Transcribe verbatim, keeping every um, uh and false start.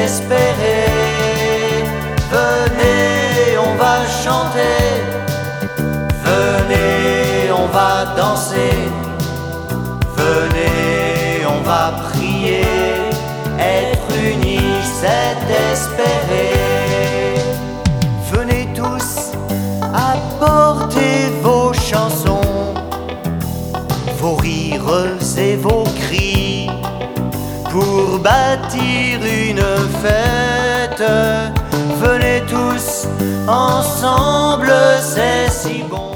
espérer. Venez, on va chanter, venez, on va danser, venez, on va prier. Être unis, c'est espérer. Venez tous, apportez vos chansons, vos rires et vos cris, pour bâtir une fête. Venez tous ensemble, c'est si bon.